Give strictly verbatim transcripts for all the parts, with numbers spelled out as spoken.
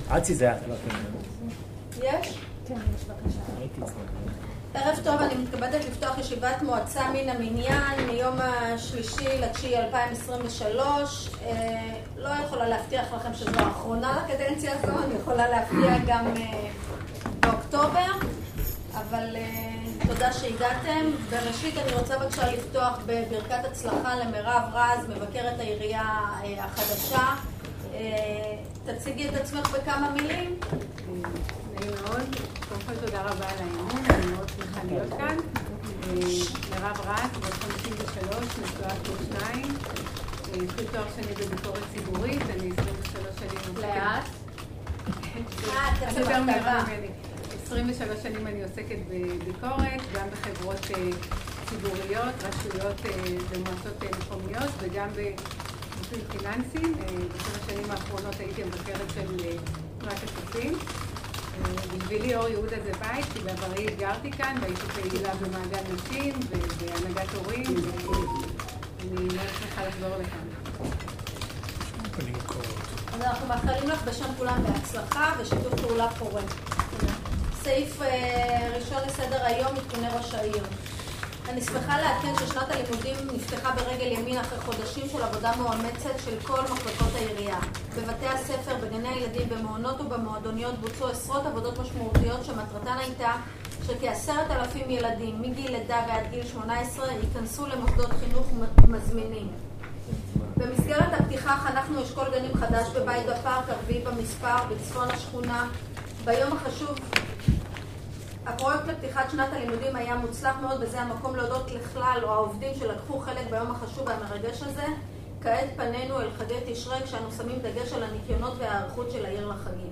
עד זה היה לכם. יש? כן, יש בבקשה. הייתי אצלנו. ערב טוב, אני מתכבדת לפתוח ישיבת מועצה מן המניין מיום השלישי לתשיעי אלפיים עשרים ושלוש. אה, לא יכולה להבטיח לכם שזו האחרונה לקדנציה הזו, אני יכולה להבטיח גם אה, באוקטובר, אבל אה, תודה שהגעתם. בראשית אני רוצה בבקשה לפתוח בברכת הצלחה למירב רז, מבקרת העירייה אה, החדשה. אה, תציגי את עצמך בכמה מילים. נעים מאוד. קודם כל תודה רבה על האימון, אני מאוד שמחה להיות כאן. מירב רז, בת חמישים ושלוש, נשואה פלוס שניים. יש לי תואר שני בביקורת ציבורית, אני עשרים ושלוש שנים עוסקת... לאט? אני יותר מהירה ממני. עשרים ושלוש שנים אני עוסקת בביקורת, גם בחברות ציבוריות, רשויות ומועצות מקומיות, וגם בגופים פיננסיים. בשבע השנים האחרונות הייתי המבקרת של תנועת השופטים. בשבילי אור יהודה זה בית, כי בעברי גרתי כאן, והייתי פעילה במעגל נשים ובהנהגת הורים, ואני מאוד שמחה לחזור לכאן. אז אנחנו מאחלים לך בשם כולם בהצלחה ושיתוף פעולה פורה. סעיף ראשון לסדר היום, עדכוני ראש העיר. אני שמחה לעדכן ששנת הלימודים נפתחה ברגל ימין אחרי חודשים של עבודה מאומצת של כל מחלקות העירייה. בבתי הספר, בגני הילדים, במעונות ובמועדוניות בוצעו עשרות עבודות משמעותיות שמטרתן הייתה שכעשרת אלפים ילדים מגיל לידה ועד גיל שמונה עשרה ייכנסו למוסדות חינוך מזמינים. במסגרת הפתיחה חנכנו אשכול גנים חדש בבית בפארק, הרביעי במספר, בצפון השכונה. ביום החשוב הפרויקט לפתיחת שנת הלימודים היה מוצלח מאוד, וזה המקום להודות לכלל או העובדים שלקחו חלק ביום החשוב והמרגש הזה. כעת פנינו אל חגי תשרי כשאנו שמים דגש על הניקיונות והערכות של העיר לחגים.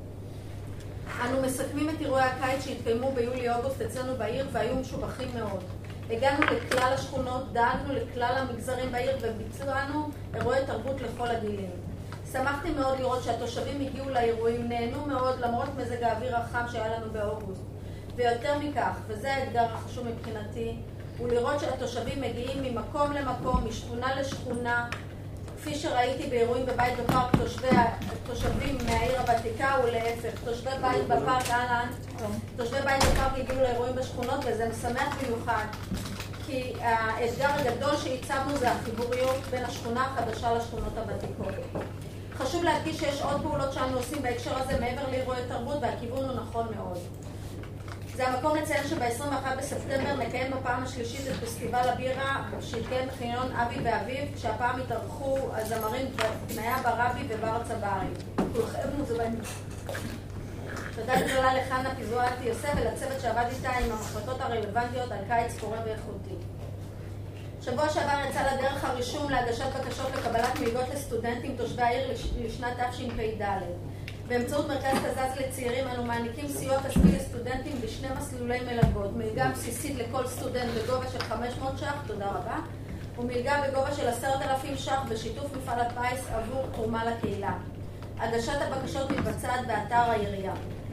אנו מסכמים את אירועי הקיץ שהתקיימו ביולי-אוגוסט אצלנו בעיר והיו משובחים מאוד. הגענו לכלל השכונות, דאגנו לכלל המגזרים בעיר וביצענו אירועי תרבות לכל הגילים. שמחתי מאוד לראות שהתושבים הגיעו לאירועים, נהנו מאוד למרות מזג האוויר החם שהיה לנו באוגוסט. ויותר מכך, וזה האתגר החשוב מבחינתי, הוא לראות שהתושבים מגיעים ממקום למקום, משכונה לשכונה. כפי שראיתי באירועים בבית בפארק, תושבים מהעיר הוותיקה ולהפך. תושבי בית בפארק, אהלן, תושבי בית בפארק הגיעו לאירועים בשכונות, וזה משמח במיוחד. כי האתגר הגדול שהצבנו זה החיבוריות בין השכונה החדשה לשכונות הוותיקות. חשוב להדגיש שיש עוד פעולות שאנו עושים בהקשר הזה מעבר לאירועי תרבות, והכיוון הוא נכון מאוד. זה המקום לציין שב-עשרים ואחד בספטמבר נקיים בפעם השלישית את פסטיבל הבירה שהתקיים בחניון אבי ואביב, כשהפעם התארחו הזמרים פניה ברבי ובר צברי. כולכם מוזמנים. תודה גדולה לחנה פיזואתי יוסף ולצוות שעבד איתה עם המחלקות הרלוונטיות על קיץ פורה ואיכותי. שבוע שעבר יצא לדרך הרישום להגשת בקשות לקבלת מלגות לסטודנטים תושבי העיר לשנת תשפ"ד. באמצעות מרכז קזז לצעירים אנו מעניקים סיוע כספי לסטודנטים בשני מסלולי מלגות, מלגה בסיסית לכל סטודנט בגובה של חמש מאות ש"ח, תודה רבה, ומלגה בגובה של עשרת אלפים ש"ח בשיתוף מפעל הפיס עבור תרומה לקהילה. הגשת הבקשות מתבצעת באתר העירייה.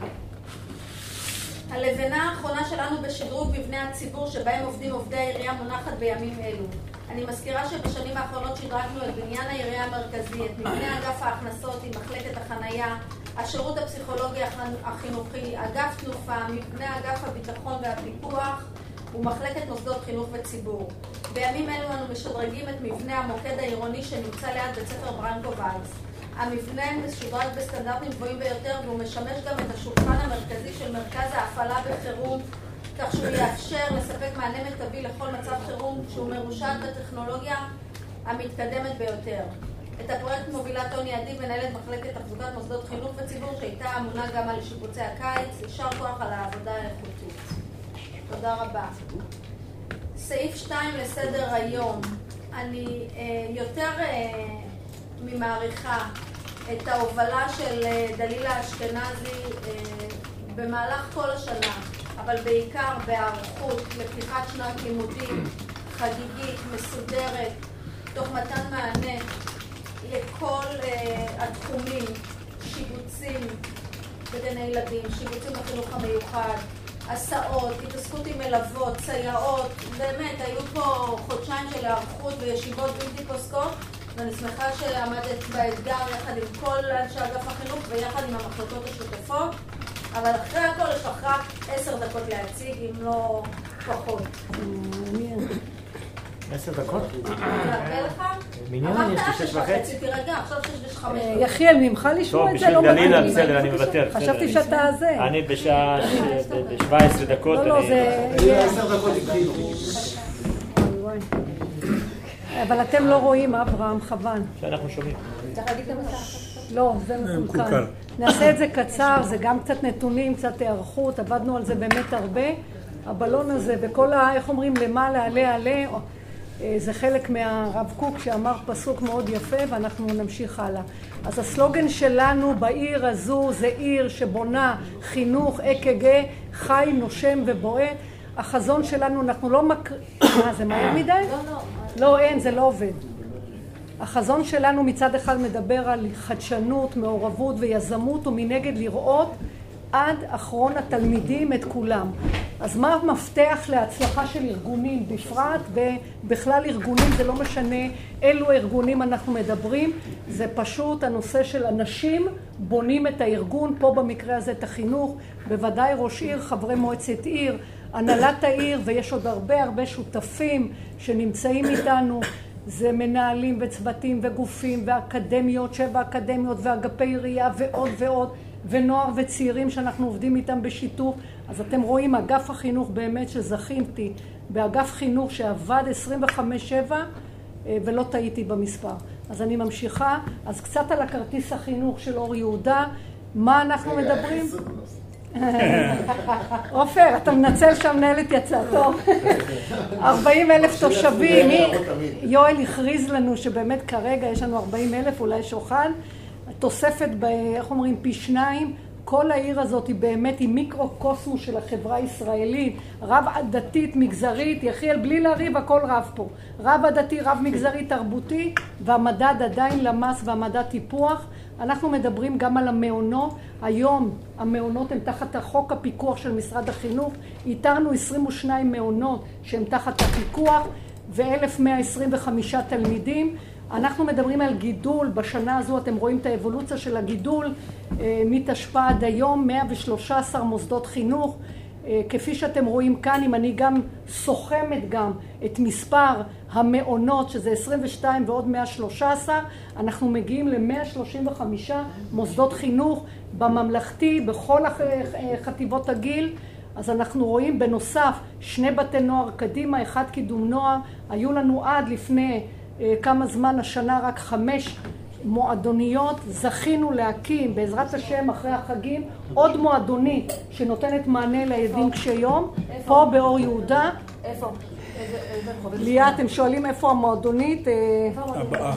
הלבנה האחרונה שלנו בשדרוג מבני הציבור שבהם עובדים עובדי העירייה מונחת בימים אלו. אני מזכירה שבשנים האחרונות שדרגנו את בניין העירייה המרכזי, את מבנה אגף ההכנסות עם מחלקת החנייה, השירות הפסיכולוגי החינוכי, אגף תנופה, מבנה אגף הביטחון והפיקוח ומחלקת מוסדות חינוך וציבור. בימים אלו אנו משדרגים את מבנה המוקד העירוני שנמצא ליד בית ספר ברנקו וייס. המבנה משודרג בסטנדרטים גבוהים ביותר והוא משמש גם את השולחן המרכזי של מרכז ההפעלה בחירום, כך שהוא יאפשר לספק מענה מיטבי לכל מצב חירום שהוא מרושת בטכנולוגיה המתקדמת ביותר. את הפרויקט מובילה טוני אדיב, מנהלת מחלקת תחזוקת מוסדות חינוך וציבור, שהייתה אמונה גם על שיפוצי הקיץ. יישר כוח על העבודה האיכותית. תודה רבה. סעיף שתיים לסדר היום. אני אה, יותר אה, ממעריכה את ההובלה של אה, דלילה אשכנזי אה, במהלך כל השנה, אבל בעיקר בהערכות לפתיחת שנת לימודים חגיגית, מסודרת, תוך מתן מענה לכל uh, התחומים, שיבוצים בגני ילדים, שיבוצים בחינוך המיוחד, הסעות, התעסקות עם מלוות, סייעות. באמת, היו פה חודשיים של הערכות וישיבות בלתי פוסקות, ואני שמחה שעמדת באתגר יחד עם כל אנשי אגף החינוך ויחד עם המחלקות השותפות, אבל אחרי הכל יש לך רק עשר דקות להציג, אם לא פחות. עשר דקות? תראה לך? מיניון יש לי שש וחצי. תירגע, עכשיו שיש חמש דקות. יחיאל, ממך לשמוע את זה לא מתאים. טוב, בשביל דלילה, בסדר, אני מוותר. חשבתי שאתה זה. אני בשעה, ב-שבע עשרה דקות. לא, לא, זה... עשר דקות התחילו. אבל אתם לא רואים, אברהם, חבן. שאנחנו שומעים. לא, זה מקולקל. נעשה את זה קצר, זה גם קצת נתונים, קצת הערכות, עבדנו על זה באמת הרבה. הבלון הזה וכל ה... איך אומרים? למעלה, עלה, עלה. זה חלק מהרב קוק שאמר פסוק מאוד יפה, ואנחנו נמשיך הלאה. אז הסלוגן שלנו בעיר הזו זה עיר שבונה חינוך, אק"ג, חי, נושם ובועט. החזון שלנו, אנחנו לא מקר... מה, זה מהר מדי? לא, לא. לא, אין, זה לא עובד. החזון שלנו מצד אחד מדבר על חדשנות, מעורבות ויזמות, ומנגד לראות עד אחרון התלמידים את כולם. אז מה המפתח להצלחה של ארגונים בפרט, ובכלל ארגונים, זה לא משנה אילו ארגונים אנחנו מדברים, זה פשוט הנושא של אנשים בונים את הארגון, פה במקרה הזה את החינוך, בוודאי ראש עיר, חברי מועצת עיר, הנהלת העיר, ויש עוד הרבה הרבה שותפים שנמצאים איתנו, זה מנהלים וצוותים וגופים ואקדמיות, שבע אקדמיות ואגפי עירייה ועוד ועוד, ונוער וצעירים שאנחנו עובדים איתם בשיתוף. אז אתם רואים אגף החינוך באמת שזכיתי באגף חינוך שעבד עשרים וחמש שבע ולא טעיתי במספר. אז אני ממשיכה. אז קצת על הכרטיס החינוך של אור יהודה. מה אנחנו מדברים? עופר, אתה מנצל שהמנהלת יצאה טוב. ארבעים אלף תושבים. יואל הכריז לנו שבאמת כרגע יש לנו ארבעים אלף, אולי שוחד. תוספת, איך אומרים, פי שניים. כל העיר הזאת היא באמת היא מיקרו-קוסמוס של החברה הישראלית, רב עדתית, מגזרית, יחיאל בלי להריב, הכל רב פה. רב עדתי, רב מגזרי, תרבותי, והמדד עדיין למס והמדד טיפוח. אנחנו מדברים גם על המעונות. היום המעונות הם תחת החוק הפיקוח של משרד החינוך. איתרנו עשרים ושניים מעונות שהם תחת הפיקוח ו-אלף מאה עשרים וחמישה תלמידים. אנחנו מדברים על גידול, בשנה הזו אתם רואים את האבולוציה של הגידול, מתשפ"א עד היום, מאה ושלושה עשר מוסדות חינוך. כפי שאתם רואים כאן, אם אני גם סוכמת גם את מספר המעונות, שזה עשרים ושתיים ועוד מאה ושלושה עשר, אנחנו מגיעים ל-מאה שלושים וחמישה מוסדות חינוך בממלכתי, בכל חטיבות הגיל. אז אנחנו רואים בנוסף שני בתי נוער קדימה, אחד קידום נוער, היו לנו עד לפני כמה זמן, השנה רק חמש מועדוניות, זכינו להקים בעזרת השם אחרי החגים עוד מועדונית שנותנת מענה לילדים קשי יום, פה באור יהודה. איפה? ליה, אתם שואלים איפה המועדונית? הבאה.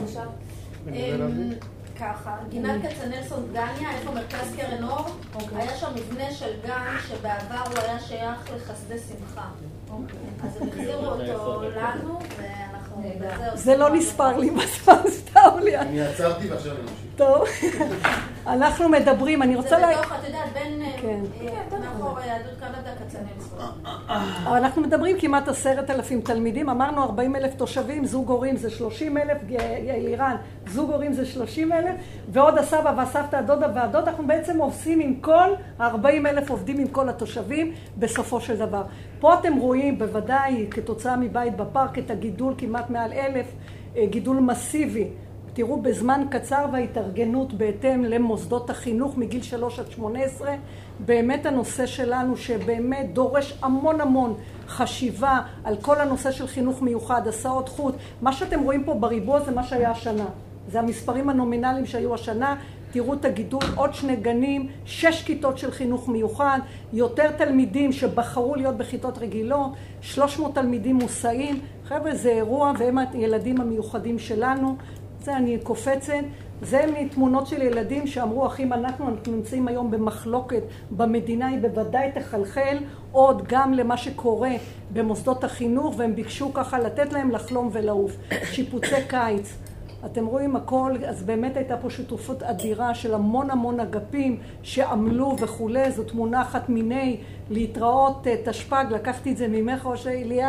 ככה, גינת כצנלסון גניה, איפה מרכז קרן אור, היה שם מבנה של גן שבעבר הוא היה שייך לחסדי שמחה. אז הם החזירו אותו לנו ואנחנו... זה לא נספר לי בזמן, סתם לי. אני עצרתי ועכשיו אני ממשיך. טוב, אנחנו מדברים, אני רוצה לה... זה בתוך, את יודעת, בין מאחור יהדות קנדה כצנלסון. אבל אנחנו מדברים כמעט עשרת אלפים תלמידים, אמרנו ארבעים אלף תושבים, זוג הורים זה שלושים אלף, איראן, זוג הורים זה שלושים אלף, ועוד הסבא והסבתא, הדודה והדוד, אנחנו בעצם עושים עם כל, ארבעים אלף עובדים עם כל התושבים בסופו של דבר. פה אתם רואים בוודאי כתוצאה מבית בפארק את הגידול כמעט מעל אלף, גידול מסיבי. תראו בזמן קצר וההתארגנות בהתאם למוסדות החינוך מגיל שלוש עד שמונה עשרה, באמת הנושא שלנו שבאמת דורש המון המון חשיבה על כל הנושא של חינוך מיוחד, הסעות חוץ. מה שאתם רואים פה בריבוע זה מה שהיה השנה. זה המספרים הנומינליים שהיו השנה. תראו את הגידול, עוד שני גנים, שש כיתות של חינוך מיוחד, יותר תלמידים שבחרו להיות בכיתות רגילות, שלוש מאות תלמידים מוסעים. חבר'ה, זה אירוע והם הילדים המיוחדים שלנו. זה אני קופצת. זה מתמונות של ילדים שאמרו, אחים, אנחנו, אנחנו נמצאים היום במחלוקת במדינה, היא בוודאי תחלחל עוד גם למה שקורה במוסדות החינוך, והם ביקשו ככה לתת להם לחלום ולעוף. שיפוצי קיץ. אתם רואים הכל, אז באמת הייתה פה שותפות אדירה של המון המון אגפים שעמלו וכולי. זו תמונה אחת מיני להתראות תשפ"ג, לקחתי את זה ממך ראש ליאן,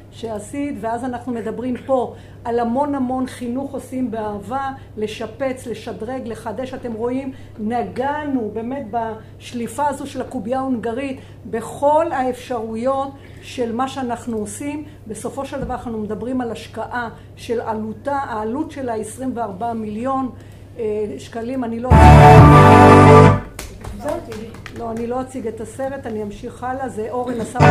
שעשית, ואז אנחנו מדברים פה על המון המון חינוך עושים באהבה, לשפץ, לשדרג, לחדש. אתם רואים, נגענו באמת בשליפה הזו של הקובייה ההונגרית, בכל האפשרויות של מה שאנחנו עושים. בסופו של דבר אנחנו מדברים על השקעה של עלותה, העלות שלה עשרים וארבעה מיליון שקלים. אני לא... לא, אני לא אציג את הסרט, אני אמשיך הלאה. זה אורן עשה...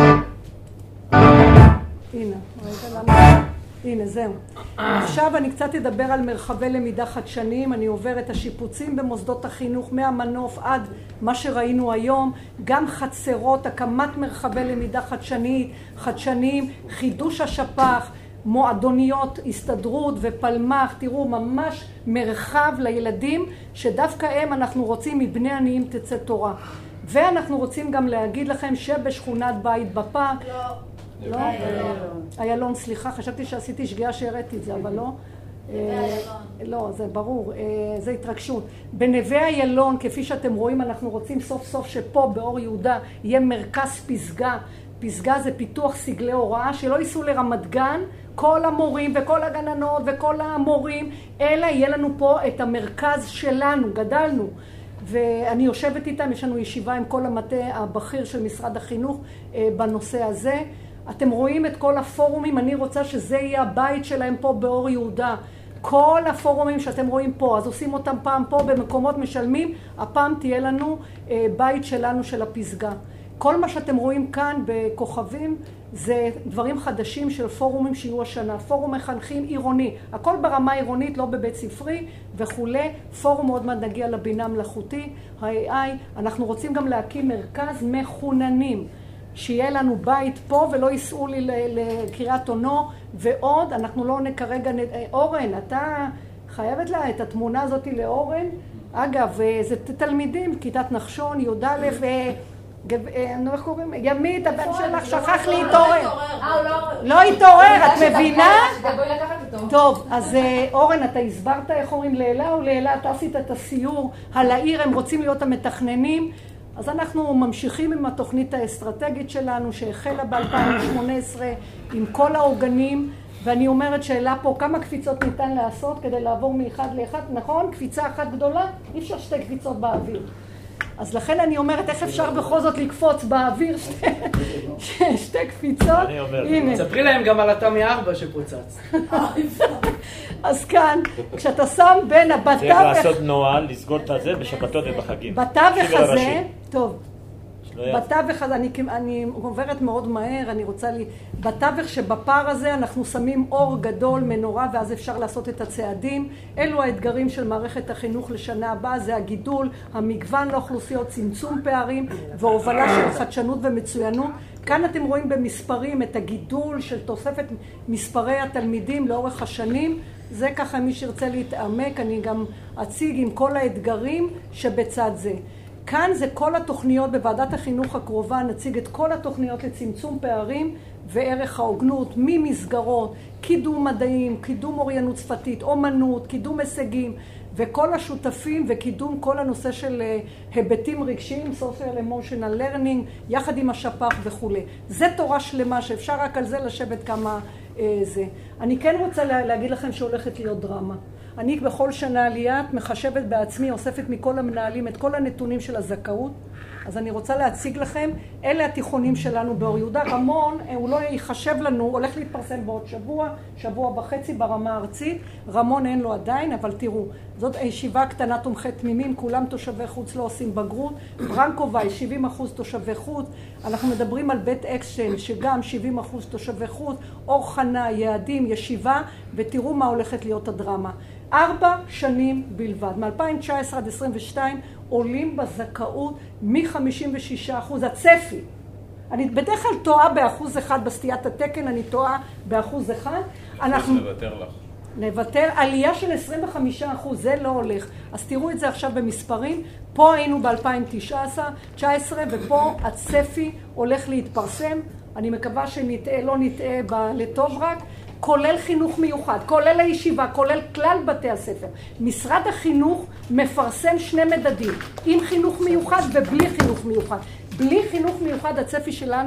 הנה, רגע, למה? הנה, זהו. עכשיו אני קצת אדבר על מרחבי למידה חדשניים. אני עובר את השיפוצים במוסדות החינוך, מהמנוף עד מה שראינו היום. גם חצרות, הקמת מרחבי למידה חדשנית, חדשניים, חידוש השפ"ח, מועדוניות, הסתדרות ופלמ"ח. תראו, ממש מרחב לילדים, שדווקא הם אנחנו רוצים מבני עניים תצא תורה. ואנחנו רוצים גם להגיד לכם שבשכונת בית בפארק... לא. לא? איילון, סליחה, חשבתי שעשיתי שגיאה שהראיתי את זה, אבל לא. לא, זה ברור, זה התרגשות. בנווה איילון, כפי שאתם רואים, אנחנו רוצים סוף סוף שפה באור יהודה יהיה מרכז פסגה. פסגה זה פיתוח סגלי הוראה, שלא ייסעו לרמת גן, כל המורים וכל הגננות וכל המורים, אלא יהיה לנו פה את המרכז שלנו, גדלנו. ואני יושבת איתם, יש לנו ישיבה עם כל המטה הבכיר של משרד החינוך בנושא הזה. אתם רואים את כל הפורומים, אני רוצה שזה יהיה הבית שלהם פה באור יהודה. כל הפורומים שאתם רואים פה, אז עושים אותם פעם פה במקומות משלמים, הפעם תהיה לנו בית שלנו של הפסגה. כל מה שאתם רואים כאן בכוכבים זה דברים חדשים של פורומים שיהיו השנה. פורום מחנכים עירוני, הכל ברמה עירונית, לא בבית ספרי וכולי. פורום מאוד מאוד נגיע לבינה מלאכותי, ה-איי איי. אנחנו רוצים גם להקים מרכז מחוננים, שיהיה לנו בית פה ולא ייסעו לי לקריית אונו ועוד. אנחנו לא עונה כרגע, אורן, אתה חייבת לה את התמונה הזאת לאורן. אגב, זה תלמידים, כיתת נחשון, יהודה לב, נו, איך קוראים? ימית, הבן שלך שכח להתעורר. לא התעורר, את מבינה? טוב, אז אורן, אתה הסברת איך אומרים לאלה או לאלה, אתה עשית את הסיור על העיר, הם רוצים להיות המתכננים. אז אנחנו ממשיכים עם התוכנית האסטרטגית שלנו שהחלה ב-אלפיים שמונה עשרה עם כל העוגנים, ואני אומרת שאלה פה כמה קפיצות ניתן לעשות כדי לעבור מאחד לאחד, נכון? קפיצה אחת גדולה, אי אפשר שתי קפיצות באוויר. אז לכן אני אומרת, איך אפשר בכל זאת לקפוץ באוויר שתי, שתי קפיצות? הנה. ספרי להם גם על התמי ארבע שפוצץ. אז כאן, כשאתה שם בין הבטווח... צריך לעשות נוהל, לסגור את זה בשבתות ובחגים. בתווך הזה, טוב, בתווך הזה, אני, אני עוברת מאוד מהר, אני רוצה לי... בתווך שבפער הזה אנחנו שמים אור גדול, מנורה, ואז אפשר לעשות את הצעדים. אלו האתגרים של מערכת החינוך לשנה הבאה, זה הגידול, המגוון לאוכלוסיות, צמצום פערים והובלה של חדשנות ומצוינות. כאן אתם רואים במספרים את הגידול של תוספת מספרי התלמידים לאורך השנים. זה ככה מי שירצה להתעמק, אני גם אציג עם כל האתגרים שבצד זה. כאן זה כל התוכניות בוועדת החינוך הקרובה, נציג את כל התוכניות לצמצום פערים וערך ההוגנות, ממסגרות, קידום מדעים, קידום אוריינות שפתית, אומנות, קידום הישגים, וכל השותפים וקידום כל הנושא של היבטים רגשיים, social emotional learning, יחד עם השפ"ח וכו'. זה תורה שלמה שאפשר רק על זה לשבת כמה אה, זה. אני כן רוצה לה, להגיד לכם שהולכת להיות דרמה. אני בכל שנה עלייה מחשבת בעצמי, אוספת מכל המנהלים את כל הנתונים של הזכאות. אז אני רוצה להציג לכם, אלה התיכונים שלנו באור יהודה. רמון, הוא לא ייחשב לנו, הולך להתפרסם בעוד שבוע, שבוע וחצי ברמה הארצית. רמון אין לו עדיין, אבל תראו, זאת הישיבה קטנה תומכי תמימים, כולם תושבי חוץ לא עושים בגרות. ברנקובי, שבעים אחוז תושבי חוץ. אנחנו מדברים על בית אקשן, שגם שבעים אחוז תושבי חוץ. אור חנה, יעדים, ישיבה, ותראו מה הולכת להיות הדרמה. ארבע שנים בלבד, מ-אלפיים תשע עשרה עד עשרים ושתיים, עולים בזכאות מ-חמישים ושישה אחוז, הצפי. אני בדרך כלל טועה באחוז אחד בסטיית התקן, אני טועה באחוז אחד. אנחנו נוותר לך. נוותר, עלייה של עשרים וחמישה אחוז, זה לא הולך. אז תראו את זה עכשיו במספרים. פה היינו ב-אלפיים תשע עשרה, ופה הצפי הולך להתפרסם. אני מקווה שנטעה, לא נטעה לטוב רק. כולל חינוך מיוחד, כולל הישיבה, כולל כלל בתי הספר. משרד החינוך מפרסם שני מדדים, עם חינוך מיוחד ובלי חינוך מיוחד. בלי חינוך מיוחד הצפי שלנו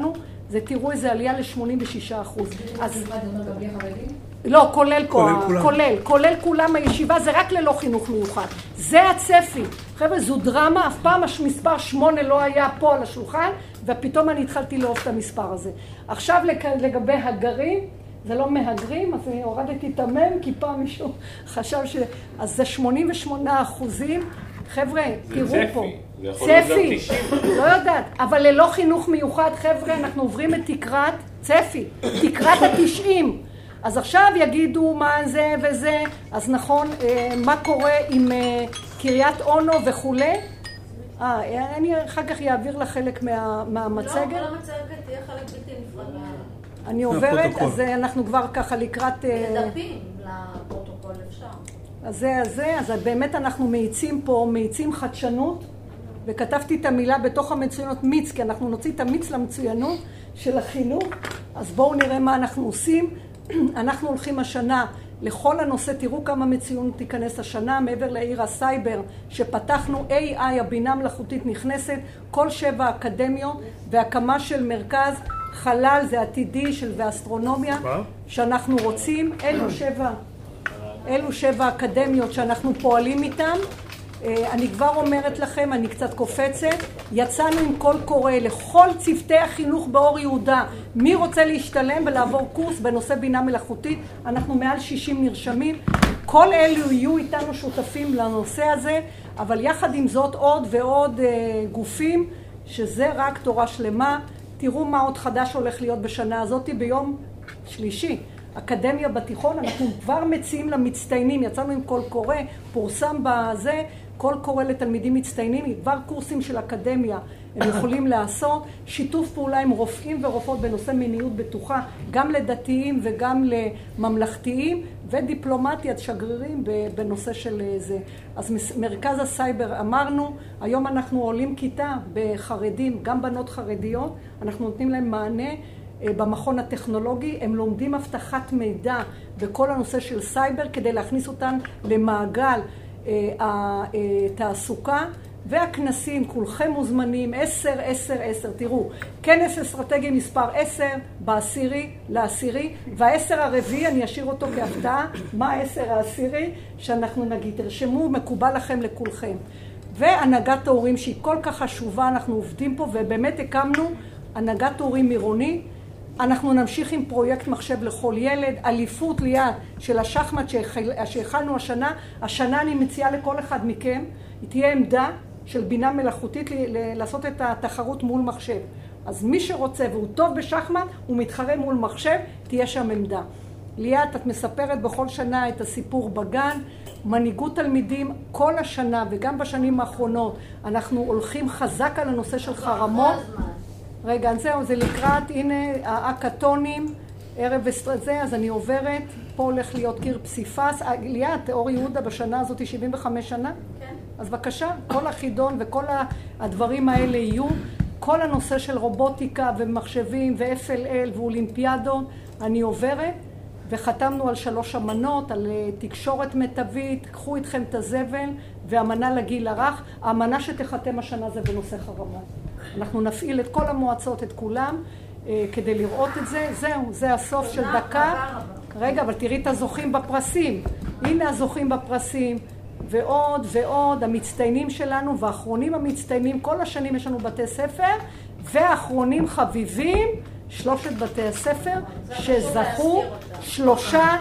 זה תראו איזה עלייה ל-שמונים ושישה אחוז. אז... זה אומר גם בלי חרדים? לא, כולל, כולל כולם. כולל, כולל כולם הישיבה, זה רק ללא חינוך מיוחד. זה הצפי. חבר'ה, זו דרמה, אף פעם מספר שמונה לא היה פה על השולחן, ופתאום אני התחלתי לאהוב את המספר הזה. עכשיו לגבי הגרים, זה לא מהגרים, אז אני הורדתי את המם, כי פעם מישהו חשב ש... אז זה שמונים ושמונה אחוזים. חבר'ה, תראו פה. צפי, לא יודעת, אבל ללא חינוך מיוחד, חבר'ה, אנחנו עוברים את תקרת צפי, תקרת ה-תשעים. אז עכשיו יגידו מה זה וזה, אז נכון, מה קורה עם קריית אונו וכולי? אה, אני אחר כך יעביר לך חלק מהמצגת. לא, כל המצגת תהיה חלק בלתי נפרד. אני עוברת, אז אנחנו כבר ככה לקראת... דפים לפרוטוקול אפשר. אז זה, אז זה, אז באמת אנחנו מאיצים פה, מאיצים חדשנות, וכתבתי את המילה בתוך המצוינות מיץ, כי אנחנו נוציא את המיץ למצוינות של החינוך, אז בואו נראה מה אנחנו עושים. אנחנו הולכים השנה לכל הנושא, תראו כמה מצוינות תיכנס השנה, מעבר לעיר הסייבר שפתחנו, איי איי, הבינה מלאכותית נכנסת, כל שבע אקדמיות, והקמה של מרכז חלל, זה עתידי של ואסטרונומיה, שאנחנו רוצים, אלו שבע, אלו שבע אקדמיות שאנחנו פועלים איתם. אני כבר אומרת לכם, אני קצת קופצת, יצאנו עם קול קורא לכל צוותי החינוך באור יהודה, מי רוצה להשתלם ולעבור קורס בנושא בינה מלאכותית, אנחנו מעל שישים נרשמים, כל אלו יהיו איתנו שותפים לנושא הזה, אבל יחד עם זאת עוד ועוד גופים, שזה רק תורה שלמה. תראו מה עוד חדש הולך להיות בשנה הזאת, ביום שלישי. אקדמיה בתיכון, אנחנו כבר מציעים למצטיינים, יצאנו עם קול קורא, פורסם בזה, קול קורא לתלמידים מצטיינים, כבר קורסים של אקדמיה הם יכולים לעשות, שיתוף פעולה עם רופאים ורופאות בנושא מיניות בטוחה, גם לדתיים וגם לממלכתיים, ודיפלומטיית שגרירים בנושא של זה. אז מרכז הסייבר אמרנו, היום אנחנו עולים כיתה בחרדים, גם בנות חרדיות, אנחנו נותנים להם מענה, במכון הטכנולוגי, הם לומדים הבטחת מידע בכל הנושא של סייבר כדי להכניס אותן למעגל התעסוקה, והכנסים, כולכם מוזמנים, עשר, עשר, עשר, תראו, כנס אסטרטגי מספר עשר, בעשירי, לעשירי, והעשר הרביעי, אני אשאיר אותו כהפתעה, מה העשר העשירי, שאנחנו נגיד, תרשמו, מקובל לכם לכולכם. והנהגת ההורים שהיא כל כך חשובה, אנחנו עובדים פה, ובאמת הקמנו הנהגת הורים עירוני, אנחנו נמשיך עם פרויקט מחשב לכל ילד, אליפות ליד של השחמט שהחלנו השנה. השנה אני מציעה לכל אחד מכם, היא תהיה עמדה של בינה מלאכותית לעשות את התחרות מול מחשב. אז מי שרוצה והוא טוב בשחמט, הוא מתחרה מול מחשב, תהיה שם עמדה. ליאת, את מספרת בכל שנה את הסיפור בגן, מנהיגות תלמידים כל השנה וגם בשנים האחרונות, אנחנו הולכים חזק על הנושא של חרמות. רגע, זהו, זה לקראת, הנה, האקטונים, ערב זה, אז אני עוברת, פה הולך להיות קיר פסיפס, ליאת, אור יהודה בשנה הזאת, שבעים וחמש שנה? כן. אז בבקשה, כל החידון וכל הדברים האלה יהיו, כל הנושא של רובוטיקה ומחשבים ו-אף אל אל ואולימפיאדון, אני עוברת, וחתמנו על שלוש אמנות, על תקשורת מיטבית, קחו איתכם את הזבל, ואמנה לגיל הרך, האמנה שתחתם השנה זה בנושא חרמות. אנחנו נפעיל את כל המועצות, את כולם, כדי לראות את זה. זהו, זה הסוף של דקה. רגע, אבל תראי את הזוכים בפרסים. הנה הזוכים בפרסים, ועוד ועוד, המצטיינים שלנו, והאחרונים המצטיינים, כל השנים יש לנו בתי ספר, והאחרונים חביבים, שלושת בתי הספר, שזכו שלושה,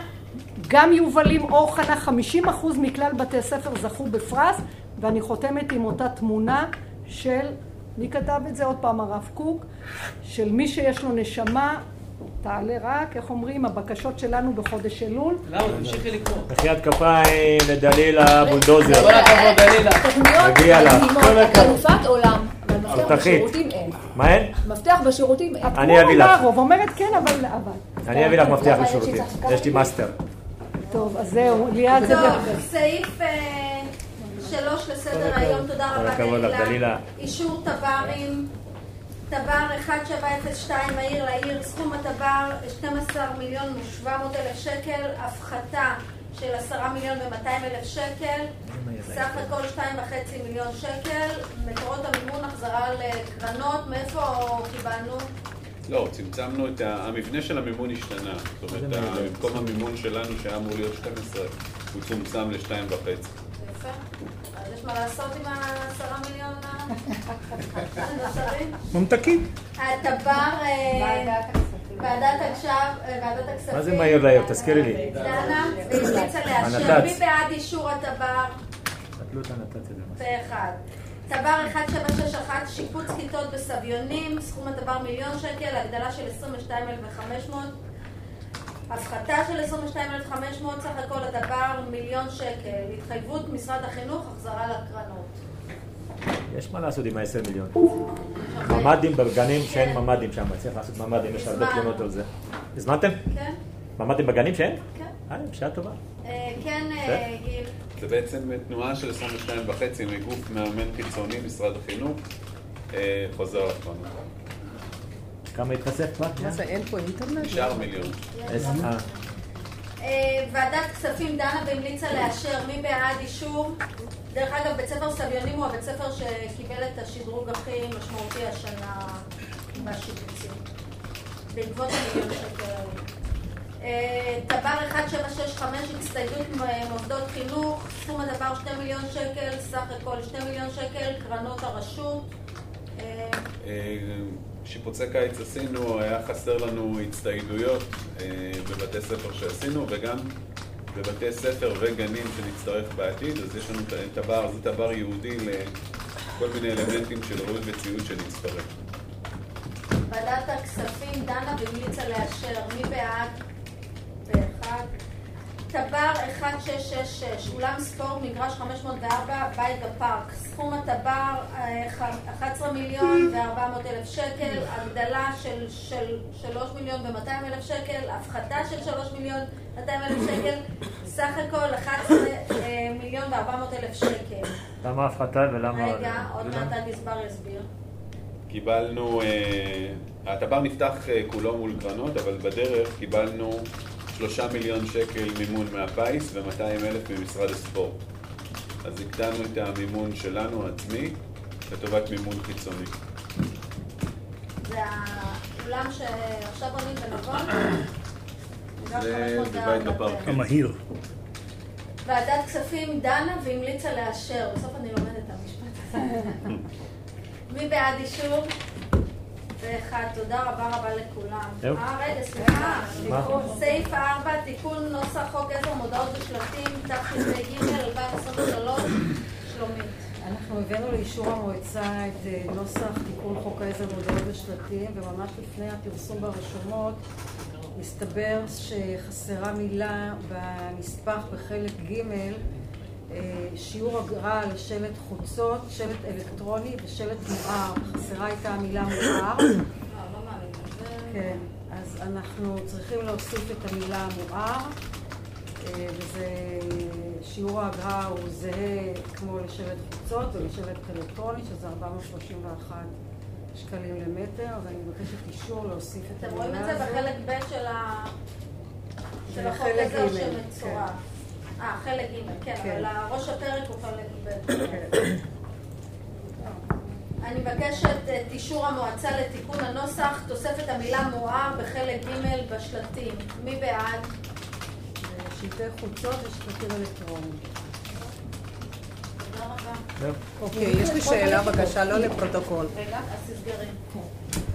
גם יובלים אור חנה, חמישים אחוז מכלל בתי ספר זכו בפרס, ואני חותמת עם אותה תמונה של... מי כתב את זה? עוד פעם הרב קוק, של מי שיש לו נשמה, תעלה רק, איך אומרים, הבקשות שלנו בחודש אלול. למה? תמשיכי לקרוא. מחיית כפיים לדלילה בולדוזר. כל הכבוד, דלילה. מגיע לך. כל הכבוד. אלופת עולם, אבל מפתח בשירותים אין. מה אין? מפתח בשירותים אין. אני אביא לך. הרוב אומרת כן, אבל... אני אביא לך מפתח לשירותים. יש לי מאסטר. טוב, אז זהו, ליאת זה... טוב, סעיף... שלוש לסדר היום, תודה רבה דלילה. אישור תברים, תבר אחת שבע אפס שתיים העיר לעיר, סכום התבר שנים עשר מיליון ושבע מאות אלף שקל, הפחתה של עשרה מיליון ומאתיים אלף שקל, סך הכל שתיים וחצי מיליון שקל, מקורות המימון החזרה לקרנות, מאיפה קיבלנו? לא, צמצמנו את המבנה של המימון השתנה. זאת אומרת, במקום המימון שלנו שהיה אמור להיות שתים עשרה, הוא צומצם ל-שתיים וחצי. יפה. אז יש מה לעשות עם העשרה מיליון הנוסרים? ממתקים. הדבר, ועדת הכספים. מה זה מהיר להעיר? תזכירי לי. דנה והמליצה לאשר. מי בעד אישור הדבר? תקלו את הנת"צ הזה. פה אחד. דבר אחת שבע שש אחת, שיפוץ כיתות בסביונים, סכום הדבר מיליון שקל, הגדלה של עשרים ושתיים אלף וחמש מאות, הפחתה של עשרים ושתיים אלף וחמש מאות, סך הכל הדבר מיליון שקל, התחייבות משרד החינוך, החזרה לקרנות. יש מה לעשות עם ה-עשרה מיליון. ממדים בגנים שאין ממדים שם, צריך לעשות ממדים, יש הרבה תלונות על זה. הזמנתם? כן. ממדים בגנים שאין? כן. אה, בשעה טובה. כן, גיל. זה בעצם תנועה של עשרים ושתיים וחצי מגוף מאמן חיצוני, משרד החינוך, חוזר לקרנות. כמה התחסף כבר? מה זה, אין פה אינטרנט? נשאר מיליון. ועדת כספים דנה והמליצה לאשר. מי בעד אישור? דרך אגב, בית ספר סביונים הוא הבית ספר שקיבל את השדרוג הכי משמעותי השנה בשיפוצים. בעקבות המיליון שקל. דבר אחת שבע שש חמש, הצטיידות מוסדות חינוך, סכום הדבר שני מיליון שקל, סך הכל שני מיליון שקל, קרנות הרשות. שיפוצי קיץ עשינו, היה חסר לנו הצטיידויות בבתי ספר שעשינו, וגם בבתי ספר וגנים שנצטרך בעתיד, אז יש לנו טבר, זה טבר יהודי לכל מיני אלמנטים של ריהוט וציוד שנצטרך. ועדת הכספים דנה והמליצה לאשר. מי בעד? באחד. טבר אחת שש שש שש, אולם ספורט מגרש חמש מאות וארבע, בית בפארק. סכום הטבר אחד עשר מיליון וארבע מאות אלף שקל, הגדלה של, של שלוש מיליון ומאתיים אלף שקל, הפחתה של שלוש מיליון מאתיים אלף שקל, סך הכל אחד עשר מיליון וארבע מאות אלף שקל. למה הפחתה ולמה... רגע, עוד מעט הגזבר יסביר. קיבלנו, הטבר נפתח כולו מול קרנות, אבל בדרך קיבלנו שלושה מיליון שקל מימון מהפייס ו-מאתיים אלף ממשרד הספורט. אז הקטנו את המימון שלנו עצמי לטובת מימון חיצוני. זה האולם שעכשיו עולים בנבון? זה בית בפארק. המהיר. ועדת כספים דנה והמליצה לאשר. בסוף אני לומדת את המשפט הזה. מי בעד אישור? ואחד, תודה רבה רבה לכולם. אה, רגע, סליחה. סעיף ארבע, תיקון נוסח חוק עזר מודעות ושלטים, תשפ"ג אלפיים עשרים ושלוש, שלומית. אנחנו הבאנו לאישור המועצה את נוסח תיקון חוק העזר מודעות ושלטים, וממש לפני הפרסום ברשומות מסתבר שחסרה מילה בנספח בחלק ג' שיעור אגרה לשלט חוצות, שלט אלקטרוני ושלט מואר. חסרה הייתה המילה מואר. כן, אז אנחנו צריכים להוסיף את המילה מואר, וזה שיעור האגרה הוא זהה כמו לשלט חוצות ולשלט אלקטרוני, שזה ארבע מאות שלושים ואחת שקלים למטר, אז אני מבקשת אישור להוסיף את המילה הזאת. אתם רואים את זה בחלק ב' של החוק עזר שמצורף. אה, חלק ג', כן, אבל ראש הפרק הוא חלק ב'. אני מבקשת את אישור המועצה לתיקון הנוסח, תוספת המילה מואר בחלק ג' בשלטים. מי בעד? שלטי חוצות ושלטים אלקטרוניים. תודה רבה. אוקיי, יש לי שאלה, בבקשה, לא לפרוטוקול. רגע, אז תסגרי.